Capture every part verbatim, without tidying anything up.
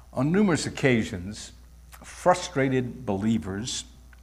On numerous occasions, frustrated believers,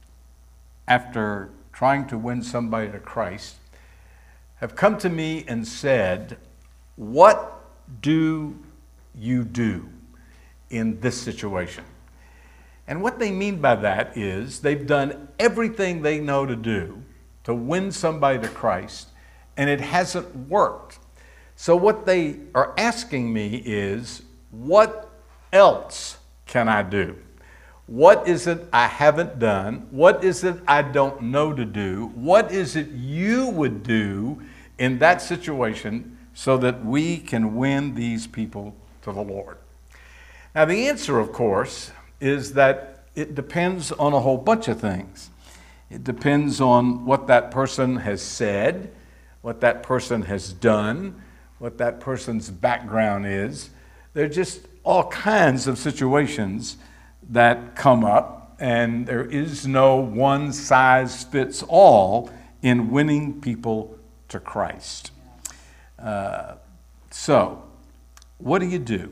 after trying to win somebody to Christ, have come to me and said, "What do you do in this situation?" And what they mean by that is they've done everything they know to do to win somebody to Christ, and it hasn't worked. So what they are asking me is, what else can I do? What is it I haven't done? What is it I don't know to do? What is it you would do in that situation so that we can win these people to the Lord? Now, the answer, of course, is that it depends on a whole bunch of things. It depends on what that person has said, what that person has done, what that person's background is. There are just all kinds of situations that come up, and there is no one size fits all in winning people to Christ. Uh, so, what do you do?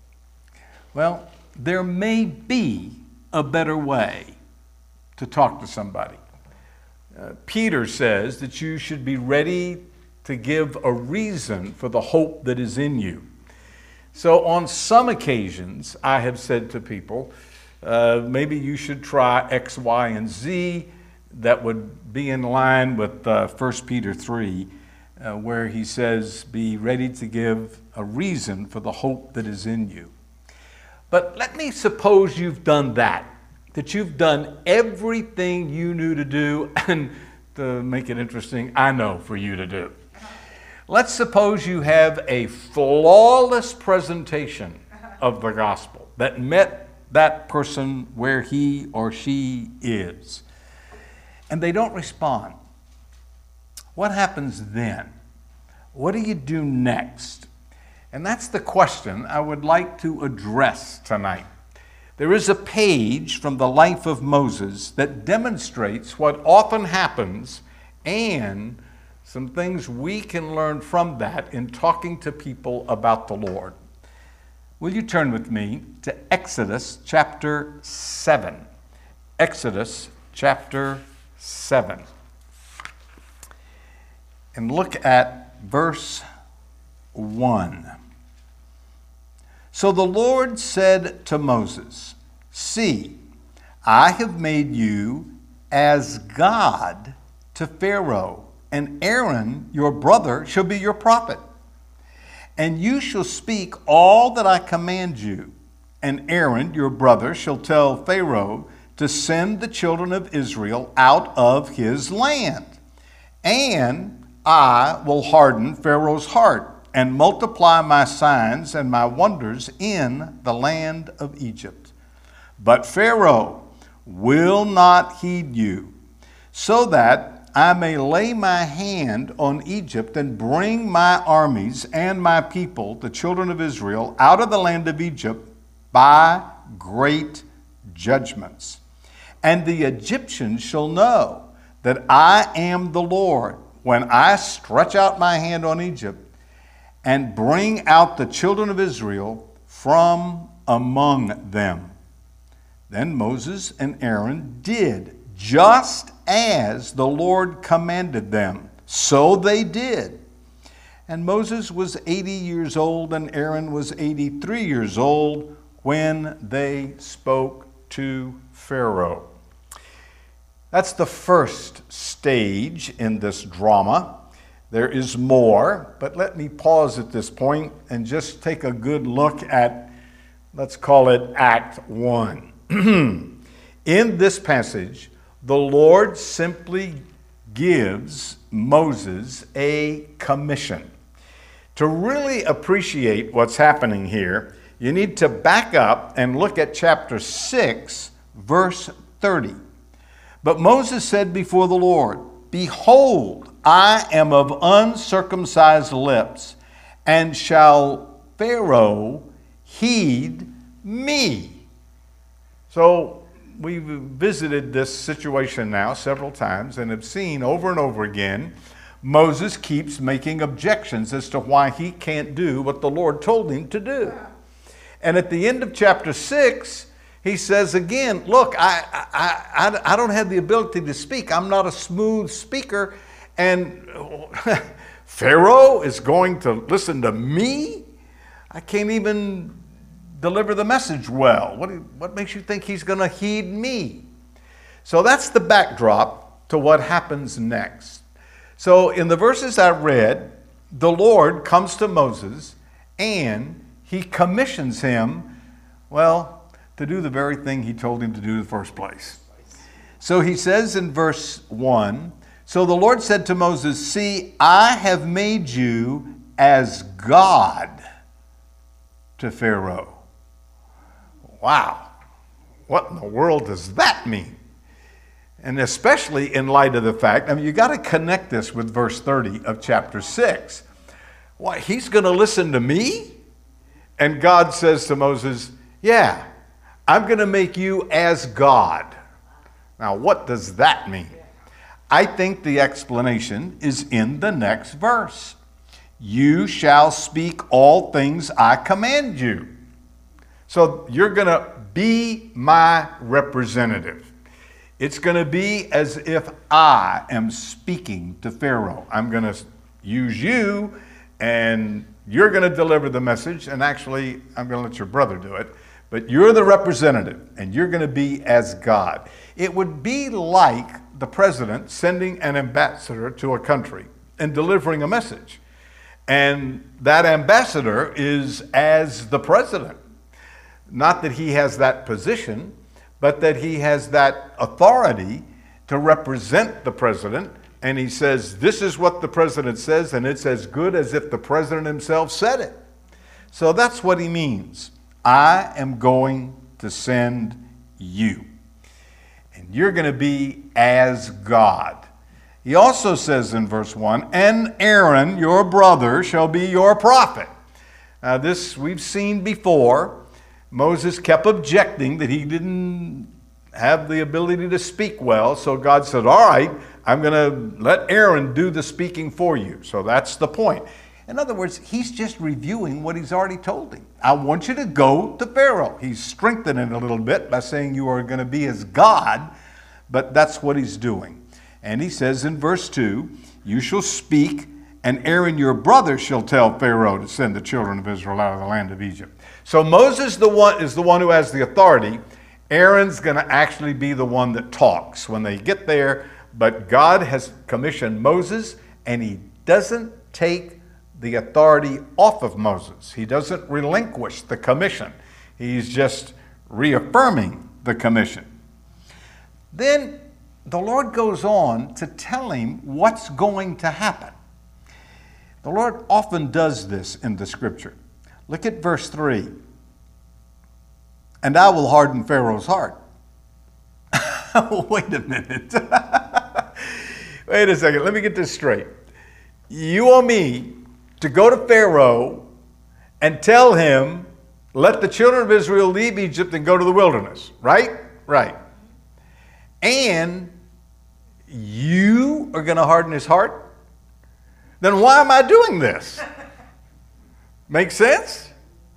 Well, there may be a better way to talk to somebody. Uh, Peter says that you should be ready to give a reason for the hope that is in you. So on some occasions, I have said to people, uh, maybe you should try X, Y, and Z. That would be in line with uh, First Peter three, uh, where he says, be ready to give a reason for the hope that is in you. But let me suppose you've done that, that you've done everything you knew to do, and to make it interesting, I know for you to do. Let's suppose you have a flawless presentation of the gospel that met that person where he or she is, and they don't respond. What happens then? What do you do next? And that's the question I would like to address tonight. There is a page from the life of Moses that demonstrates what often happens and some things we can learn from that in talking to people about the Lord. Will you turn with me to Exodus chapter seven? Exodus chapter seven. And look at verse one. So the Lord said to Moses, "See, I have made you as God to Pharaoh, and Aaron, your brother, shall be your prophet. And you shall speak all that I command you. And Aaron, your brother, shall tell Pharaoh to send the children of Israel out of his land. And I will harden Pharaoh's heart and multiply my signs and my wonders in the land of Egypt. But Pharaoh will not heed you, so that I may lay my hand on Egypt and bring my armies and my people, the children of Israel, out of the land of Egypt by great judgments. And the Egyptians shall know that I am the Lord when I stretch out my hand on Egypt and bring out the children of Israel from among them." Then Moses and Aaron did just as the Lord commanded them. So they did. And Moses was eighty years old, and Aaron was eighty-three years old when they spoke to Pharaoh. That's the first stage in this drama. There is more, but let me pause at this point and just take a good look at, let's call it Act One. In this passage, the Lord simply gives Moses a commission. To really appreciate what's happening here, you need to back up and look at chapter six, verse thirty. But Moses said before the Lord, "Behold, I am of uncircumcised lips, and shall Pharaoh heed me?" So we've visited this situation now several times and have seen over and over again Moses keeps making objections as to why he can't do what the Lord told him to do. And at the end of chapter six, he says again, look, I, I, I, I don't have the ability to speak. I'm not a smooth speaker. And Pharaoh is going to listen to me? I can't even deliver the message well. What, what makes you think he's going to heed me? So that's the backdrop to what happens next. So in the verses I read, the Lord comes to Moses and he commissions him, well, to do the very thing he told him to do in the first place. So he says in verse one, so the Lord said to Moses, see, I have made you as God to Pharaoh. Wow. What in the world does that mean? And especially in light of the fact, I mean, you got to connect this with verse thirty of chapter six. Why, he's going to listen to me? And God says to Moses, yeah, I'm going to make you as God. Now, what does that mean? I think the explanation is in the next verse. You shall speak all things I command you. So you're going to be my representative. It's going to be as if I am speaking to Pharaoh. I'm going to use you, and you're going to deliver the message. And actually, I'm going to let your brother do it. But you're the representative, and you're going to be as God. It would be like the president sending an ambassador to a country and delivering a message. And that ambassador is as the president. Not that he has that position, but that he has that authority to represent the president. And he says, this is what the president says, and it's as good as if the president himself said it. So that's what he means. I am going to send you. And you're going to be as God. He also says in verse one, and Aaron, your brother, shall be your prophet. Now this we've seen before. Moses kept objecting that he didn't have the ability to speak well. So God said, all right, I'm going to let Aaron do the speaking for you. So that's the point. In other words, he's just reviewing what he's already told him. I want you to go to Pharaoh. He's strengthening it a little bit by saying you are going to be as God, but that's what he's doing. And he says in verse two, you shall speak, and Aaron your brother shall tell Pharaoh to send the children of Israel out of the land of Egypt. So Moses the one is the one who has the authority. Aaron's going to actually be the one that talks when they get there. But God has commissioned Moses, and he doesn't take the authority off of Moses. He doesn't relinquish the commission. He's just reaffirming the commission. Then the Lord goes on to tell him what's going to happen. The Lord often does this in the scripture. Look at verse three. And I will harden Pharaoh's heart. Wait a minute. Wait a second. Let me get this straight. You want me to go to Pharaoh and tell him, let the children of Israel leave Egypt and go to the wilderness, right? Right. And you are going to harden his heart? Then why am I doing this? Make sense?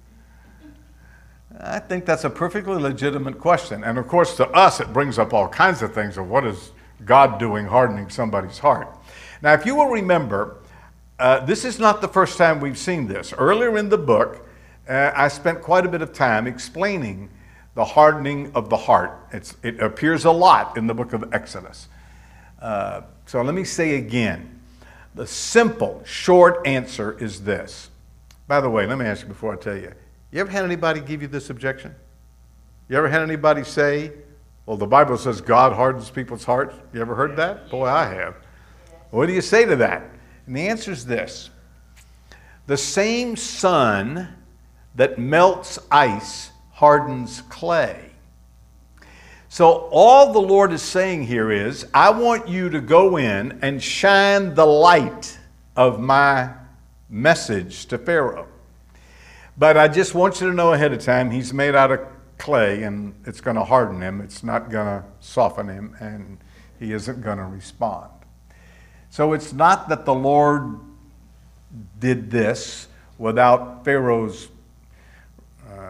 I think that's a perfectly legitimate question. And of course, to us, it brings up all kinds of things of what is God doing hardening somebody's heart. Now, if you will remember, uh, this is not the first time we've seen this. Earlier in the book, uh, I spent quite a bit of time explaining the hardening of the heart. It's, it appears a lot in the book of Exodus. Uh, so let me say again, the simple, short answer is this. By the way, let me ask you before I tell you, you ever had anybody give you this objection? You ever had anybody say, well, the Bible says God hardens people's hearts? You ever heard that? Boy, I have. What do you say to that? And the answer is this. The same sun that melts ice hardens clay. So all the Lord is saying here is, I want you to go in and shine the light of my message to Pharaoh. But I just want you to know ahead of time, he's made out of clay, and it's going to harden him. It's not going to soften him, and he isn't going to respond. So it's not that the Lord did this without Pharaoh's uh,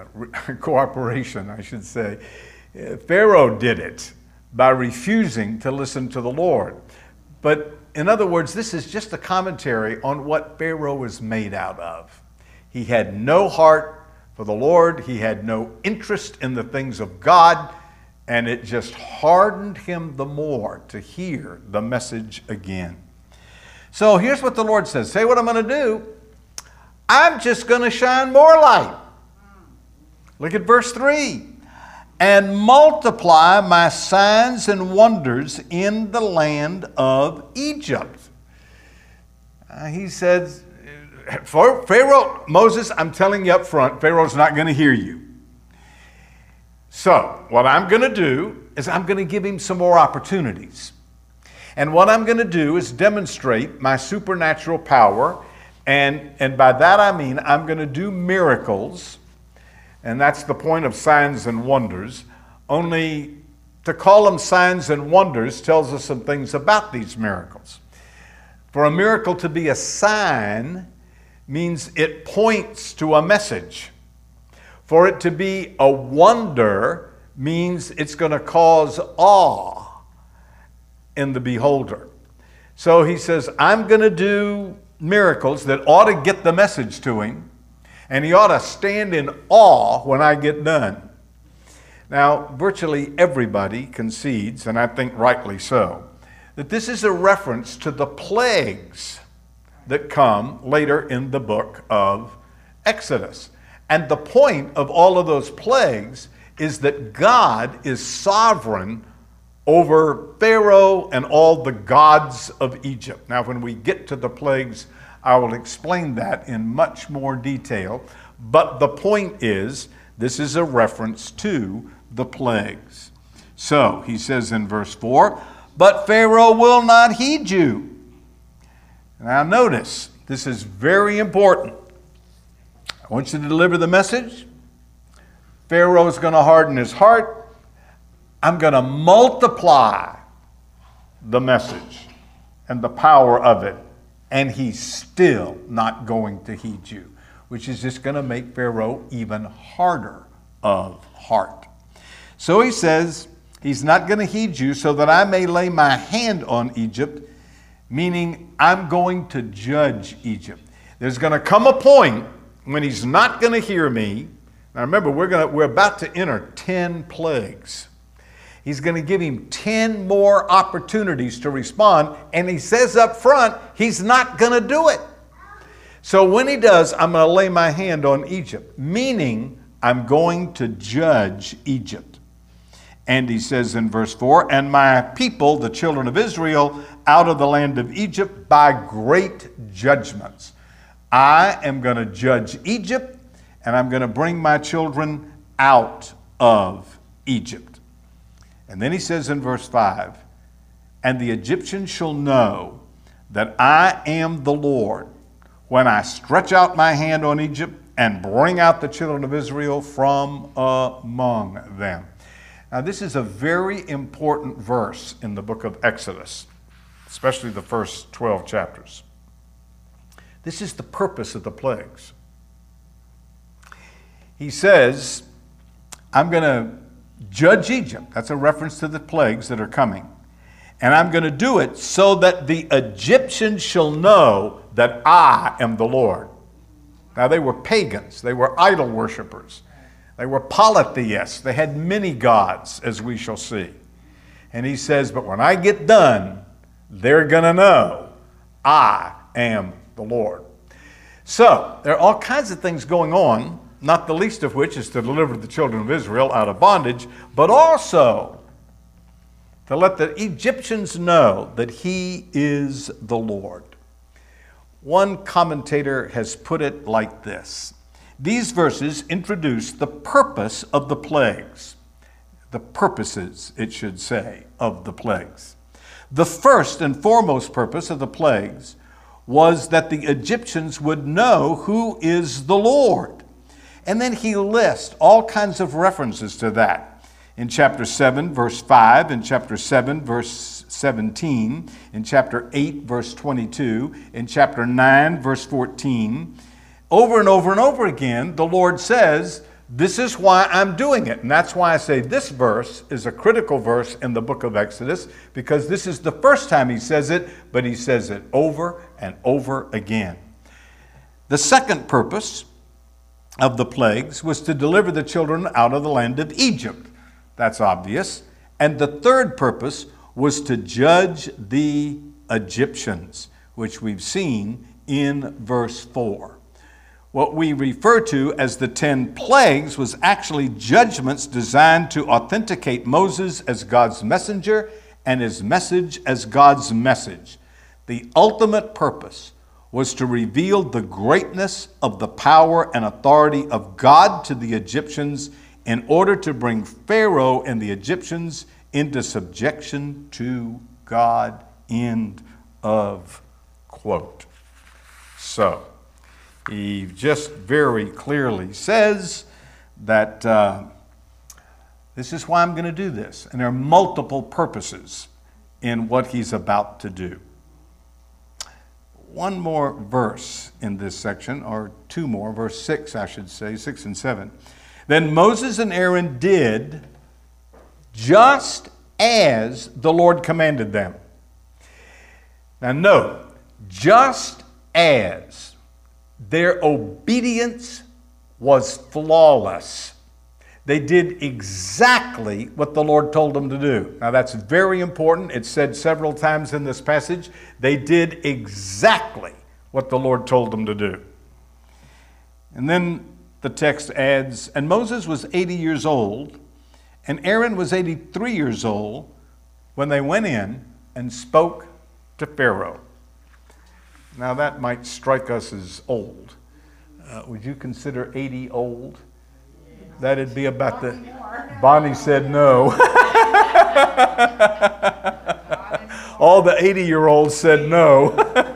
cooperation, I should say. Pharaoh did it by refusing to listen to the Lord. But in other words, this is just a commentary on what Pharaoh was made out of. He had no heart for the Lord. He had no interest in the things of God. And it just hardened him the more to hear the message again. So here's what the Lord says. Say what I'm going to do. I'm just going to shine more light. Look at verse three. And multiply my signs and wonders in the land of Egypt. Uh, he says, Pharaoh, Moses, I'm telling you up front, Pharaoh's not going to hear you. So what I'm going to do is I'm going to give him some more opportunities. And what I'm going to do is demonstrate my supernatural power. And, and by that I mean I'm going to do miracles. And that's the point of signs and wonders. Only to call them signs and wonders tells us some things about these miracles. For a miracle to be a sign means it points to a message. For it to be a wonder means it's going to cause awe in the beholder. So he says, I'm going to do miracles that ought to get the message to him, and he ought to stand in awe when I get done. Now, virtually everybody concedes, and I think rightly so, that this is a reference to the plagues that come later in the book of Exodus. And the point of all of those plagues is that God is sovereign over Pharaoh and all the gods of Egypt. Now, when we get to the plagues, I will explain that in much more detail. But the point is, this is a reference to the plagues. So, he says in verse four, but Pharaoh will not heed you. Now notice, this is very important. I want you to deliver the message. Pharaoh's going to harden his heart. I'm going to multiply the message and the power of it. And he's still not going to heed you, which is just going to make Pharaoh even harder of heart. So he says, he's not going to heed you so that I may lay my hand on Egypt, meaning I'm going to judge Egypt. There's going to come a point when he's not going to hear me. Now remember, we're going to, we're about to enter ten plagues. He's going to give him ten more opportunities to respond, and he says up front, he's not going to do it. So when he does, I'm going to lay my hand on Egypt, meaning I'm going to judge Egypt. And he says in verse four, and my people, the children of Israel, out of the land of Egypt by great judgments. I am going to judge Egypt, and I'm going to bring my children out of Egypt. And then he says in verse five, and the Egyptians shall know that I am the Lord when I stretch out my hand on Egypt and bring out the children of Israel from among them. Now this is a very important verse in the book of Exodus, especially the first twelve chapters. This is the purpose of the plagues. He says, I'm going to judge Egypt. That's a reference to the plagues that are coming. And I'm going to do it so that the Egyptians shall know that I am the Lord. Now they were pagans. They were idol worshipers. They were polytheists. They had many gods, as we shall see. And he says, but when I get done, they're going to know I am the Lord. So there are all kinds of things going on, not the least of which is to deliver the children of Israel out of bondage, but also to let the Egyptians know that he is the Lord. One commentator has put it like this. These verses introduce the purpose of the plagues. The purposes, it should say, of the plagues. The first and foremost purpose of the plagues was that the Egyptians would know who is the Lord. And then he lists all kinds of references to that. In chapter seven, verse five, in chapter seven, verse seventeen, in chapter eight, verse twenty-two, in chapter nine, verse fourteen. Over and over and over again, the Lord says This is why I'm doing it. And that's why I say this verse is a critical verse in the book of Exodus, because this is the first time he says it, but he says it over and over again. The second purpose of the plagues was to deliver the children out of the land of Egypt. That's obvious. And the third purpose was to judge the Egyptians, which we've seen in verse four. What we refer to as the ten plagues was actually judgments designed to authenticate Moses as God's messenger and his message as God's message. The ultimate purpose was to reveal the greatness of the power and authority of God to the Egyptians in order to bring Pharaoh and the Egyptians into subjection to God. End of quote. So, he just very clearly says that uh, this is why I'm going to do this. And there are multiple purposes in what he's about to do. One more verse in this section, or two more, verse six, I should say, six and seven. Then Moses and Aaron did just as the Lord commanded them. Now note, just as. Their obedience was flawless. They did exactly what the Lord told them to do. Now that's very important. It's said several times in this passage. They did exactly what the Lord told them to do. And then the text adds, and Moses was eighty years old, and Aaron was eighty-three years old when they went in and spoke to Pharaoh. Now that might strike us as old. Uh, would you consider eighty old? That'd be about the... Bonnie said no. All the eighty-year-olds said no.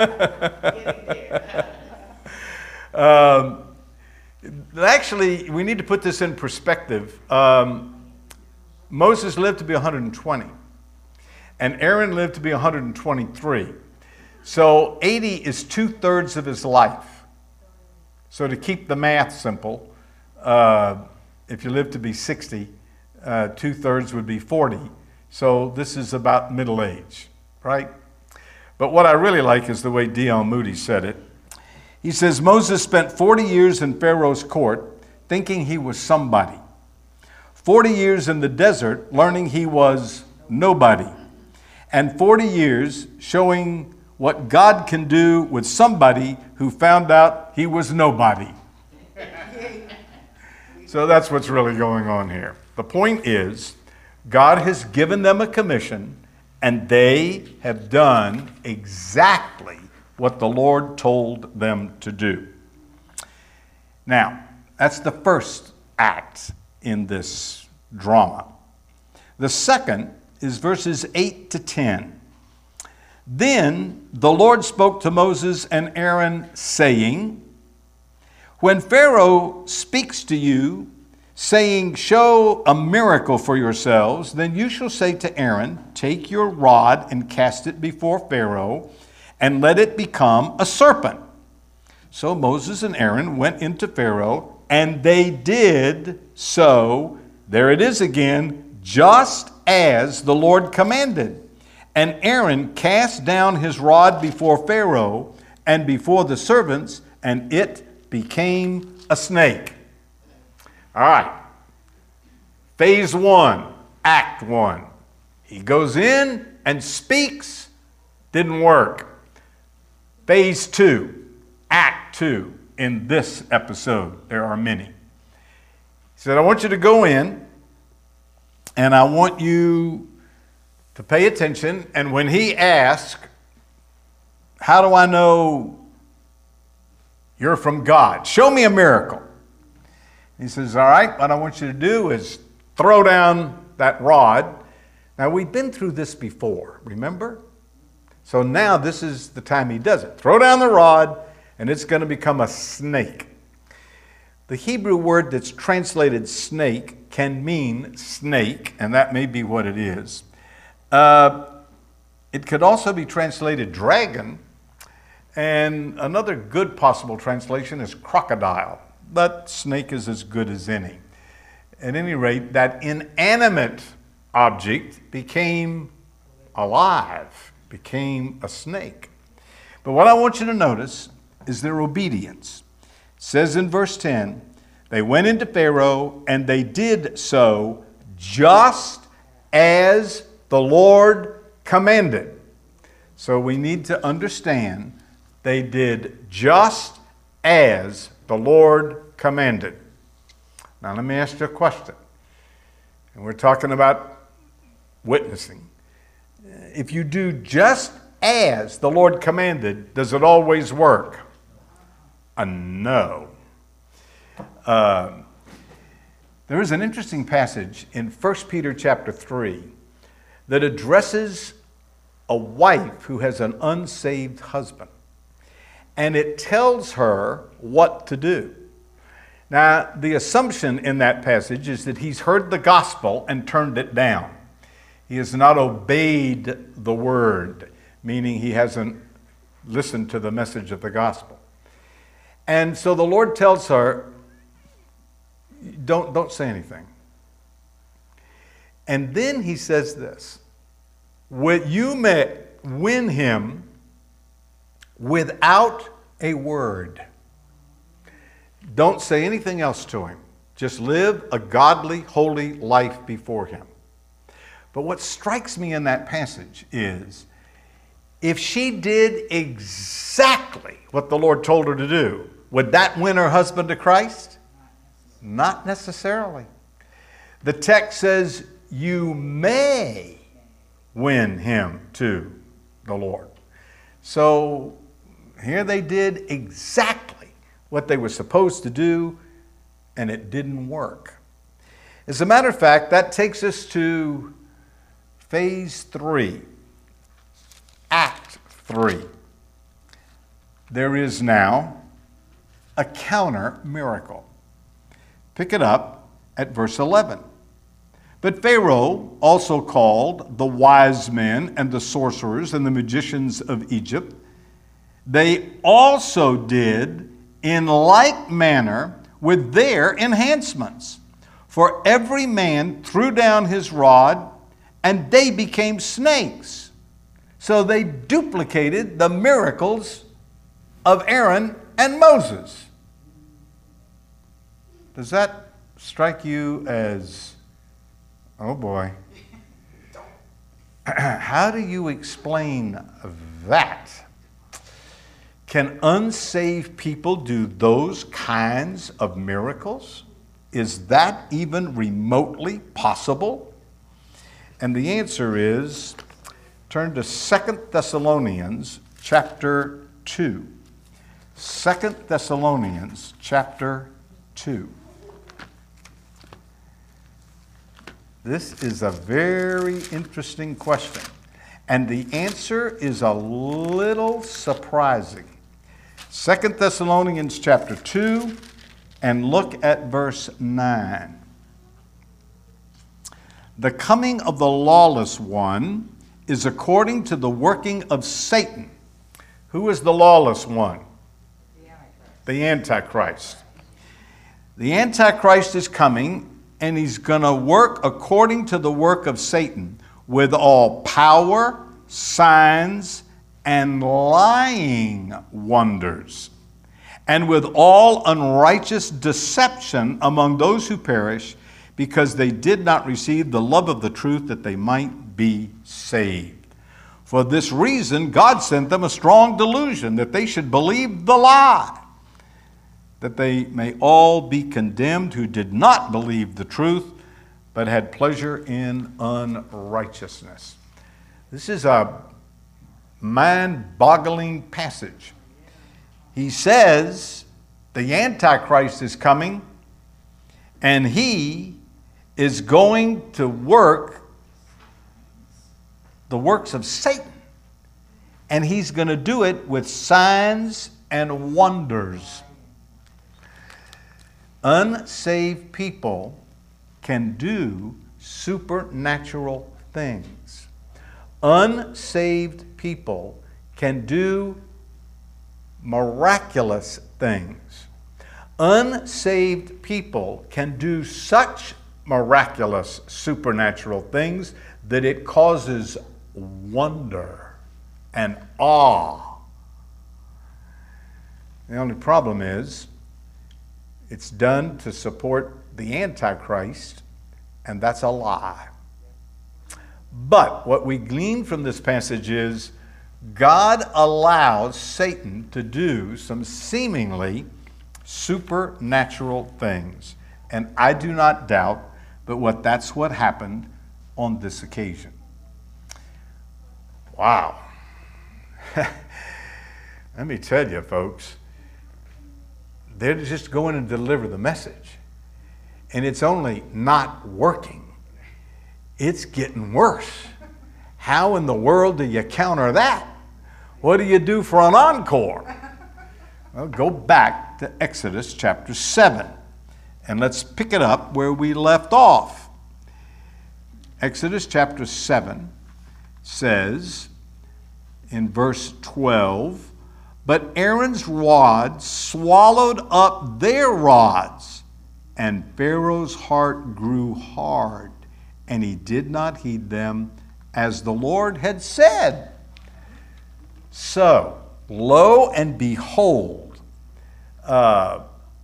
um, actually, we need to put this in perspective. Um, Moses lived to be one hundred twenty, and Aaron lived to be one hundred twenty-three. So eighty is two-thirds of his life. So to keep the math simple, uh, if you live to be sixty, uh, two-thirds would be forty. So this is about middle age, right? But what I really like is the way D L Moody said it. He says, Moses spent forty years in Pharaoh's court thinking he was somebody. forty years in the desert learning he was nobody. And forty years showing what God can do with somebody who found out he was nobody. So that's what's really going on here. The point is, God has given them a commission, and they have done exactly what the Lord told them to do. Now, that's the first act in this drama. The second is verses eight to ten. Then the Lord spoke to Moses and Aaron, saying, when Pharaoh speaks to you, saying, show a miracle for yourselves, then you shall say to Aaron, take your rod and cast it before Pharaoh, and let it become a serpent. So Moses and Aaron went into Pharaoh, and they did so, there it is again, just as the Lord commanded. And Aaron cast down his rod before Pharaoh and before the servants, and it became a snake. All right. Phase one, act one. He goes in and speaks, didn't work. Phase two, act two, in this episode, there are many. He said, I want you to go in, and I want you to pay attention, and when he asks, how do I know you're from God? Show me a miracle. He says, all right, what I want you to do is throw down that rod. Now, we've been through this before, remember? So now this is the time he does it. Throw down the rod, and it's going to become a snake. The Hebrew word that's translated snake can mean snake, and that may be what it is. Uh, it could also be translated dragon, and another good possible translation is crocodile, but snake is as good as any. At any rate, that inanimate object became alive, became a snake. But what I want you to notice is their obedience. It says in verse ten, they went into Pharaoh and they did so just as the Lord commanded. So we need to understand they did just as the Lord commanded. Now let me ask you a question. And we're talking about witnessing. If you do just as the Lord commanded, does it always work? A no. Uh, there is an interesting passage in First Peter chapter three that addresses a wife who has an unsaved husband. And it tells her what to do. Now, the assumption in that passage is that he's heard the gospel and turned it down. He has not obeyed the word, meaning he hasn't listened to the message of the gospel. And so the Lord tells her, don't, don't say anything. And then he says this, you may win him without a word. Don't say anything else to him. Just live a godly, holy life before him. But what strikes me in that passage is, if she did exactly what the Lord told her to do, would that win her husband to Christ? Not necessarily. The text says, you may win him to the Lord. So here they did exactly what they were supposed to do, and it didn't work. As a matter of fact, that takes us to phase three, act three. There is now a counter miracle. Pick it up at verse eleven. But Pharaoh also called the wise men and the sorcerers and the magicians of Egypt. They also did in like manner with their enhancements. For every man threw down his rod, and they became snakes. So they duplicated the miracles of Aaron and Moses. Does that strike you as, oh boy, how do you explain that? Can unsaved people do those kinds of miracles? Is that even remotely possible? And the answer is, turn to Second Thessalonians chapter two. Second Thessalonians chapter two. This is a very interesting question, and the answer is a little surprising. Second Thessalonians chapter two, and look at verse nine. The coming of the lawless one is according to the working of Satan. Who is the lawless one? The Antichrist. The Antichrist is coming, and he's going to work according to the work of Satan with all power, signs, and lying wonders, and with all unrighteous deception among those who perish, because they did not receive the love of the truth that they might be saved. For this reason, God sent them a strong delusion, that they should believe the lie, that they may all be condemned who did not believe the truth, but had pleasure in unrighteousness. This is a mind-boggling passage. He says the Antichrist is coming, and he is going to work the works of Satan. And he's going to do it with signs and wonders. Unsaved people can do supernatural things. Unsaved people can do miraculous things. Unsaved people can do such miraculous, supernatural things that it causes wonder and awe. The only problem is it's done to support the Antichrist, and that's a lie. But what we glean from this passage is God allows Satan to do some seemingly supernatural things. And I do not doubt but what that's what happened on this occasion. Wow. Let me tell you, folks, they're just going to deliver the message. And it's only not working. It's getting worse. How in the world do you counter that? What do you do for an encore? Well, go back to Exodus chapter seven, and let's pick it up where we left off. Exodus chapter seven says in verse twelve, "But Aaron's rod swallowed up their rods, and Pharaoh's heart grew hard, and he did not heed them, as the Lord had said." So, lo and behold, uh,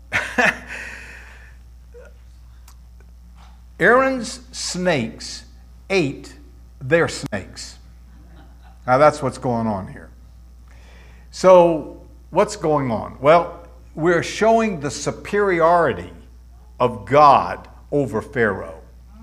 Aaron's snakes ate their snakes. Now that's what's going on here. So, what's going on? Well, we're showing the superiority of God over Pharaoh.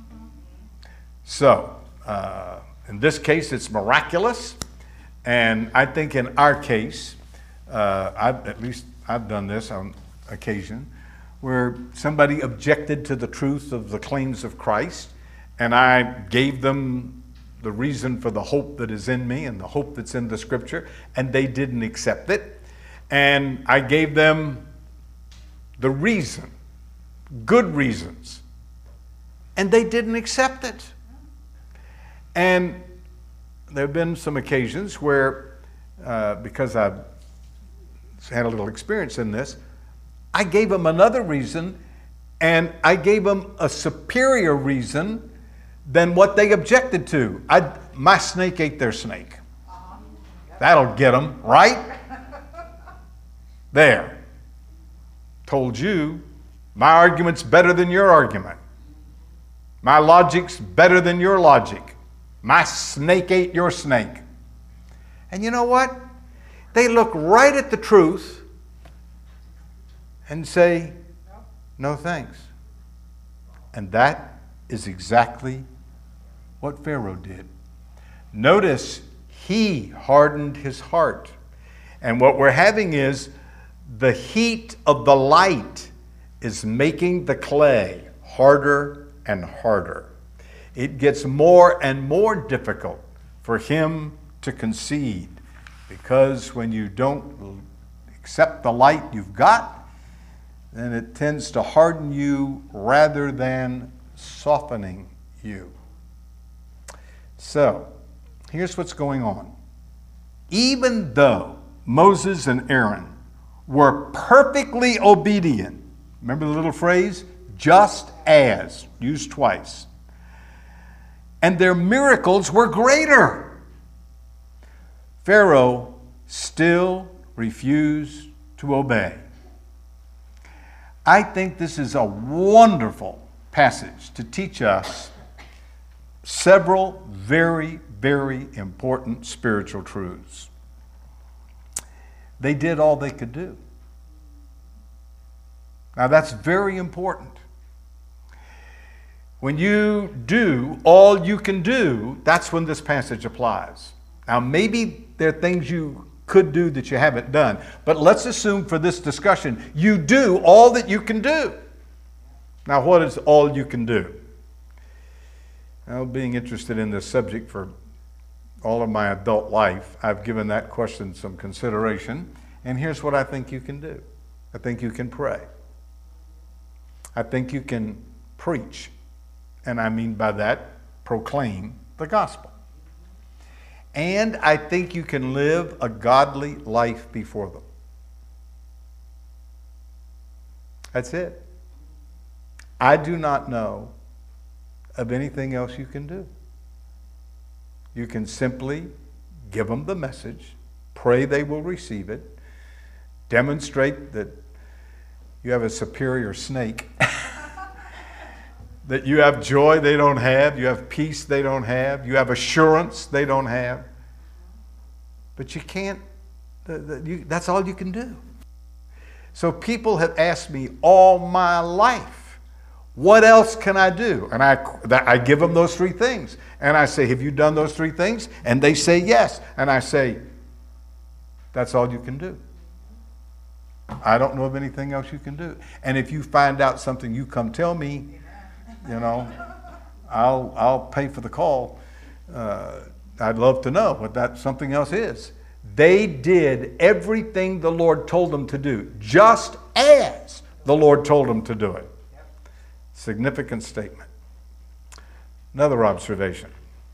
So, uh, in this case, it's miraculous. And I think in our case, uh, I've, at least I've done this on occasion, where somebody objected to the truth of the claims of Christ, and I gave them the reason for the hope that is in me and the hope that's in the Scripture, and they didn't accept it. And I gave them the reason, good reasons, and they didn't accept it. And there have been some occasions where, uh, because I've had a little experience in this, I gave them another reason, and I gave them a superior reason than what they objected to. I, my snake ate their snake. That'll get them, right? There. Told you, my argument's better than your argument. My logic's better than your logic. My snake ate your snake. And you know what? They look right at the truth and say, no thanks. And that is exactly what Pharaoh did. Notice he hardened his heart. And what we're having is the heat of the light is making the clay harder and harder. It gets more and more difficult for him to concede, because when you don't accept the light you've got, then it tends to harden you rather than softening you. So, here's what's going on. Even though Moses and Aaron were perfectly obedient, remember the little phrase, just as, used twice, and their miracles were greater, Pharaoh still refused to obey. I think this is a wonderful passage to teach us several very, very important spiritual truths. They did all they could do. Now that's very important. When you do all you can do, that's when this passage applies. Now maybe there are things you could do that you haven't done, but let's assume for this discussion, you do all that you can do. Now what is all you can do? Well, being interested in this subject for all of my adult life, I've given that question some consideration, and here's what I think you can do. I think you can pray. I think you can preach. And I mean by that, proclaim the gospel. And I think you can live a godly life before them. That's it. I do not know of anything else you can do. You can simply give them the message, pray they will receive it, demonstrate that you have a superior snake, that you have joy they don't have, you have peace they don't have, you have assurance they don't have. But you can't, the, the, you, that's all you can do. So people have asked me all my life, what else can I do? And I, I give them those three things. And I say, have you done those three things? And they say yes. And I say, that's all you can do. I don't know of anything else you can do. And if you find out something, you come tell me, you know, I'll, I'll pay for the call. Uh, I'd love to know what that something else is. They did everything the Lord told them to do, just as the Lord told them to do it. Significant statement. Another observation.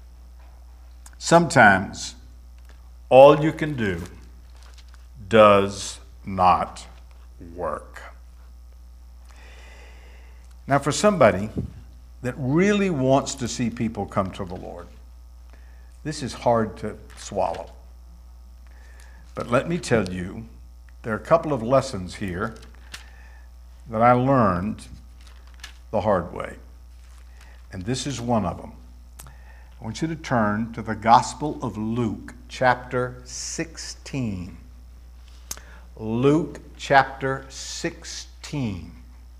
Sometimes all you can do does not work. Now, for somebody that really wants to see people come to the Lord, this is hard to swallow. But let me tell you, there are a couple of lessons here that I learned the hard way. And this is one of them. I want you to turn to the Gospel of Luke, chapter sixteen. Luke, chapter sixteen.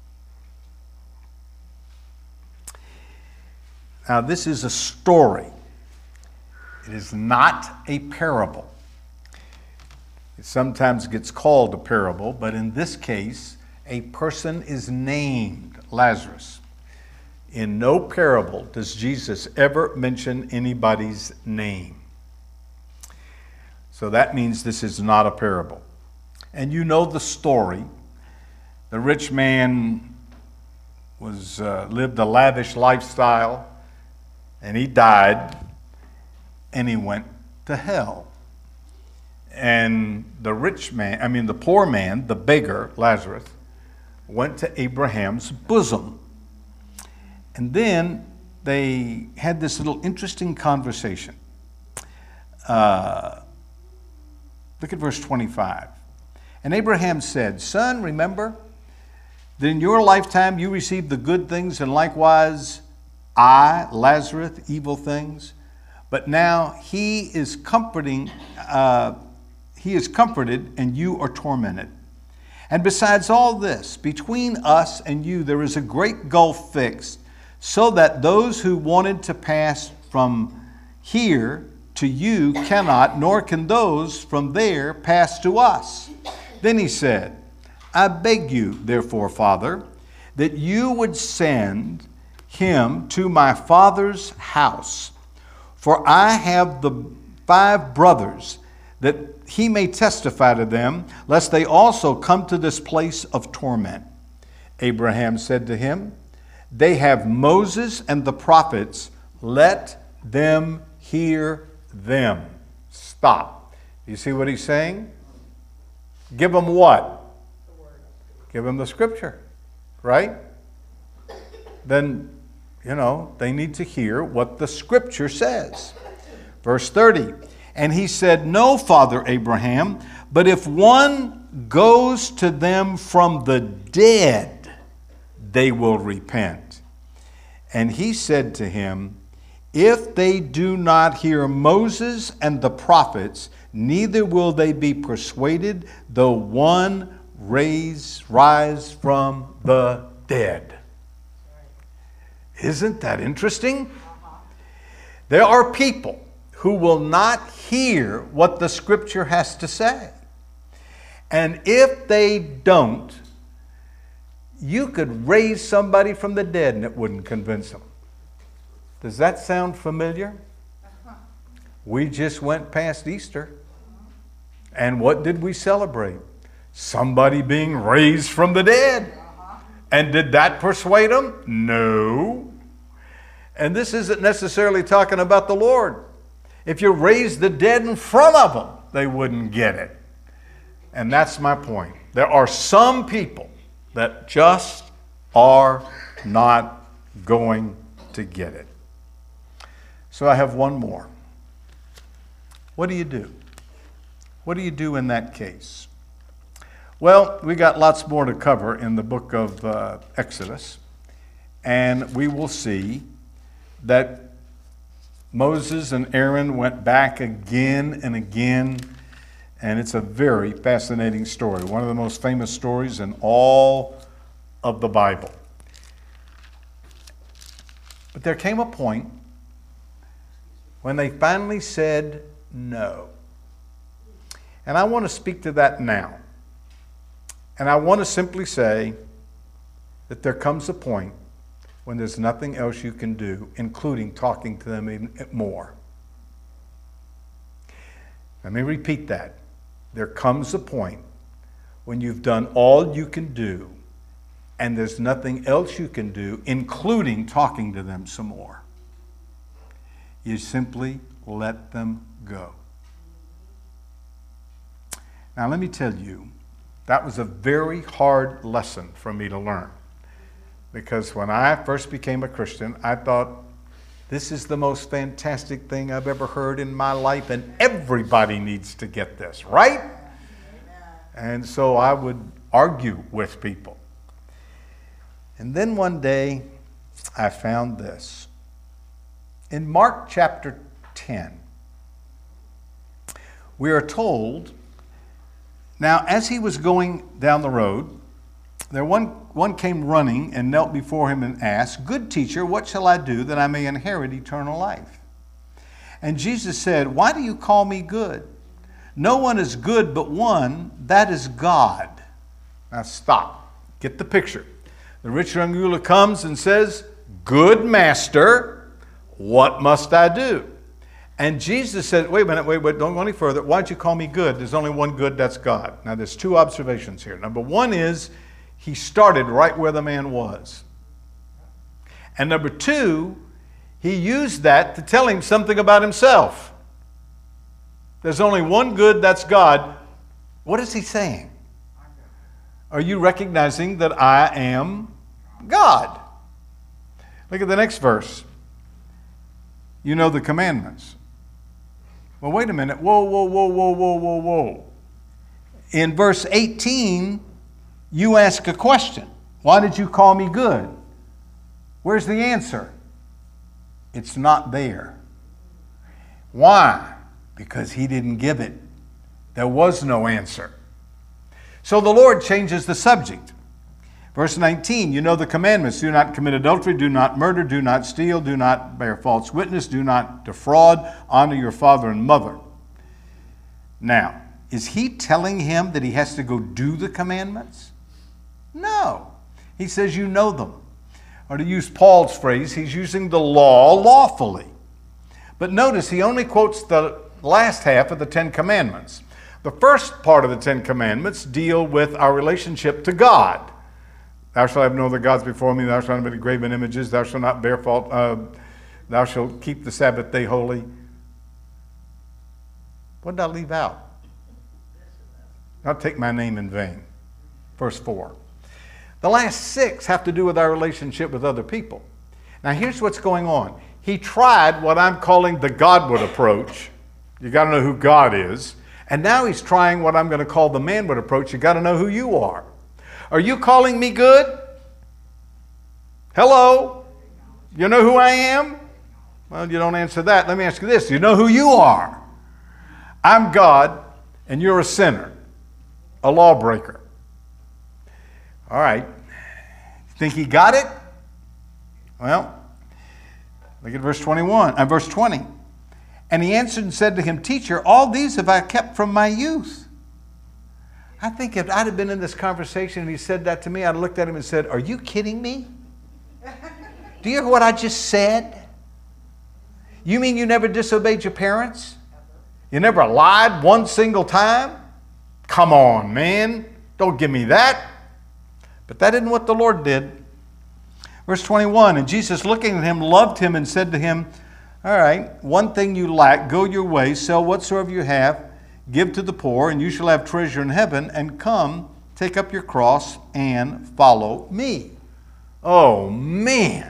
Now, this is a story. It is not a parable. It sometimes gets called a parable, but in this case, a person is named Lazarus. In no parable does Jesus ever mention anybody's name. So that means this is not a parable. And you know the story. The rich man was uh, lived a lavish lifestyle, and he died, and he went to hell. And the rich man, I mean the poor man, the beggar, Lazarus, went to Abraham's bosom. And then they had this little interesting conversation. Uh, look at verse twenty-five. And Abraham said, "Son, remember that in your lifetime you received the good things, and likewise I, Lazarus, evil things. But now he is comforting, uh, he is comforted, and you are tormented. And besides all this, between us and you there is a great gulf fixed, so that those who wanted to pass from here to you cannot, nor can those from there pass to us." Then he said, "I beg you, therefore, Father, that you would send him to my father's house. For I have the five brothers, that he may testify to them, lest they also come to this place of torment." Abraham said to him, "They have Moses and the prophets. Let them hear them." Stop. You see what he's saying? Give them what? The word. Give them the scripture, right? Then, you know, they need to hear what the scripture says. Verse thirty. And he said, "No, Father Abraham, but if one goes to them from the dead, they will repent." And he said to him, "If they do not hear Moses and the prophets, neither will they be persuaded, though one raise, rise from the dead." Isn't that interesting? There are people who will not hear what the scripture has to say. And if they don't, you could raise somebody from the dead and it wouldn't convince them. Does that sound familiar? We just went past Easter. And what did we celebrate? Somebody being raised from the dead. And did that persuade them? No. And this isn't necessarily talking about the Lord. If you raise the dead in front of them, they wouldn't get it. And that's my point. There are some people that just are not going to get it. So I have one more. What do you do? What do you do in that case? Well, we got lots more to cover in the book of uh, Exodus, and we will see that Moses and Aaron went back again and again, and it's a very fascinating story, one of the most famous stories in all of the Bible. But there came a point when they finally said no. And I want to speak to that now. And I want to simply say that there comes a point when there's nothing else you can do, including talking to them even more. Let me repeat that. There comes a point when you've done all you can do, and there's nothing else you can do, including talking to them some more. You simply let them go. Now, let me tell you, that was a very hard lesson for me to learn. Because when I first became a Christian, I thought, this is the most fantastic thing I've ever heard in my life, and everybody needs to get this, right? Amen. And so I would argue with people. And then one day, I found this. In Mark chapter ten, we are told, now as he was going down the road, there one, one came running and knelt before him and asked, "Good teacher, what shall I do that I may inherit eternal life?" And Jesus said, "Why do you call me good? No one is good but one, that is God." Now stop. Get the picture. The rich young ruler comes and says, "Good master, what must I do?" And Jesus said, wait a minute, wait, wait, don't go any further. Why don't you call me good? There's only one good, that's God. Now there's two observations here. Number one is, he started right where the man was. And number two, he used that to tell him something about himself. There's only one good, that's God. What is he saying? Are you recognizing that I am God? Look at the next verse. You know the commandments. Well, wait a minute. Whoa, whoa, whoa, whoa, whoa, whoa, whoa. In verse eighteen, you ask a question. Why did you call me good? Where's the answer? It's not there. Why? Because he didn't give it. There was no answer. So the Lord changes the subject. Verse nineteen, you know the commandments. Do not commit adultery, do not murder, do not steal, do not bear false witness, do not defraud, honor your father and mother. Now, is he telling him that he has to go do the commandments? No. He says you know them. Or to use Paul's phrase, he's using the law lawfully. But notice he only quotes the last half of the Ten Commandments. The first part of the Ten Commandments deal with our relationship to God. Thou shalt have no other gods before me, thou shalt not make graven images, thou shalt not bear false, uh, thou shalt keep the Sabbath day holy. What did I leave out? Not take my name in vain. Verse four. The last six have to do with our relationship with other people. Now here's what's going on. He tried what I'm calling the Godward approach. You got to know who God is. And now he's trying what I'm going to call the manward approach. You got to know who you are. Are you calling me good? Hello? You know who I am? Well, you don't answer that. Let me ask you this. You know who you are? I'm God, and you're a sinner, a lawbreaker. All right. Think he got it? Well, look at verse twenty-one, uh, verse twenty. And he answered and said to him, "Teacher, all these have I kept from my youth." I think if I'd have been in this conversation and he said that to me, I'd have looked at him and said, "Are you kidding me? Do you hear what I just said? You mean you never disobeyed your parents? You never lied one single time? Come on, man. Don't give me that." But that isn't what the Lord did. Verse twenty-one, and Jesus looking at him loved him and said to him, "All right, one thing you lack, go your way, sell whatsoever you have, give to the poor, and you shall have treasure in heaven, and come, take up your cross, and follow me." Oh, man.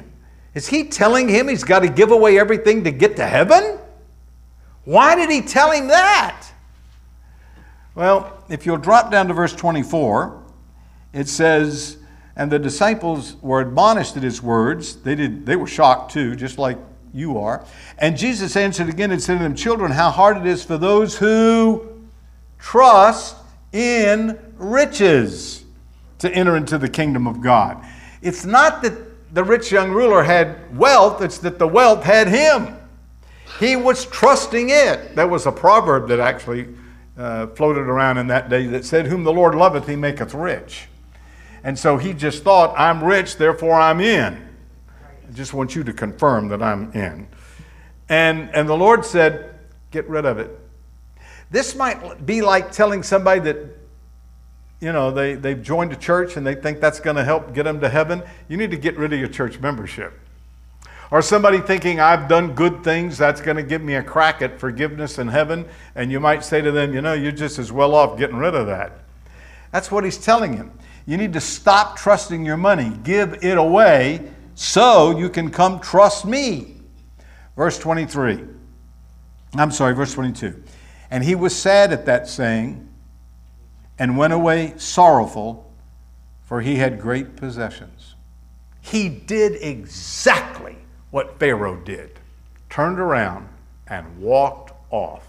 Is he telling him he's got to give away everything to get to heaven? Why did he tell him that? Well, if you'll drop down to verse twenty-four, it says, and the disciples were admonished at his words. They did. They were shocked too, just like you are. And Jesus answered again and said to them, children, how hard it is for those who trust in riches to enter into the kingdom of God. It's not that the rich young ruler had wealth, it's that the wealth had him. He was trusting it. There was a proverb that actually uh, floated around in that day that said, whom the Lord loveth, he maketh rich. And so he just thought, I'm rich, therefore I'm in. I just want you to confirm that I'm in. And, and the Lord said, get rid of it. This might be like telling somebody that, you know, they, they've joined a church and they think that's going to help get them to heaven. You need to get rid of your church membership. Or somebody thinking, I've done good things, that's going to give me a crack at forgiveness in heaven. And you might say to them, you know, you're just as well off getting rid of that. That's what he's telling him. You need to stop trusting your money. Give it away so you can come trust me. Verse twenty-three. I'm sorry, verse twenty-two. And he was sad at that saying, and went away sorrowful, for he had great possessions. He did exactly what Pharaoh did. Turned around and walked off.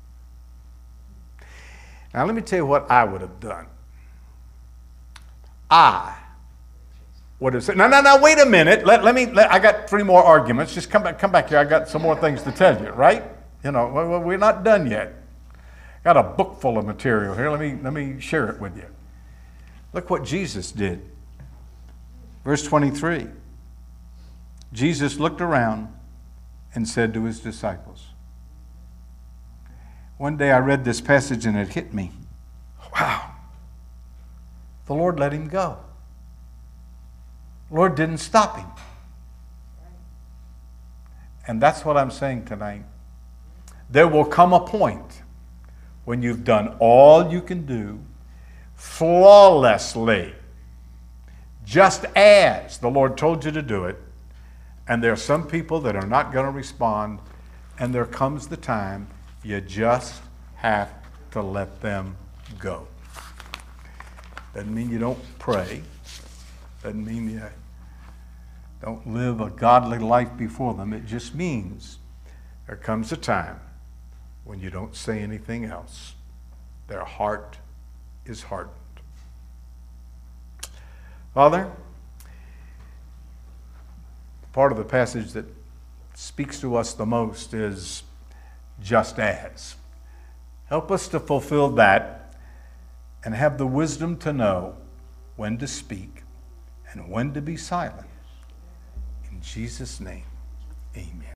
Now let me tell you what I would have done. I would have said, no, no, no, wait a minute. Let, let me, let, I got three more arguments. Just come back, come back here. I got some more things to tell you, right? You know, well, we're not done yet. Got a book full of material here. Let me, let me share it with you. Look what Jesus did. Verse twenty-three. Jesus looked around and said to his disciples. One day I read this passage and it hit me. Wow. The Lord let him go. The Lord didn't stop him. And that's what I'm saying tonight. There will come a point when you've done all you can do flawlessly, just as the Lord told you to do it, and there are some people that are not going to respond, and there comes the time you just have to let them go. Doesn't mean you don't pray. Doesn't mean you don't live a godly life before them. It just means there comes a time when you don't say anything else. Their heart is hardened. Father, part of the passage that speaks to us the most is just as. Help us to fulfill that and have the wisdom to know when to speak and when to be silent. In Jesus' name, amen.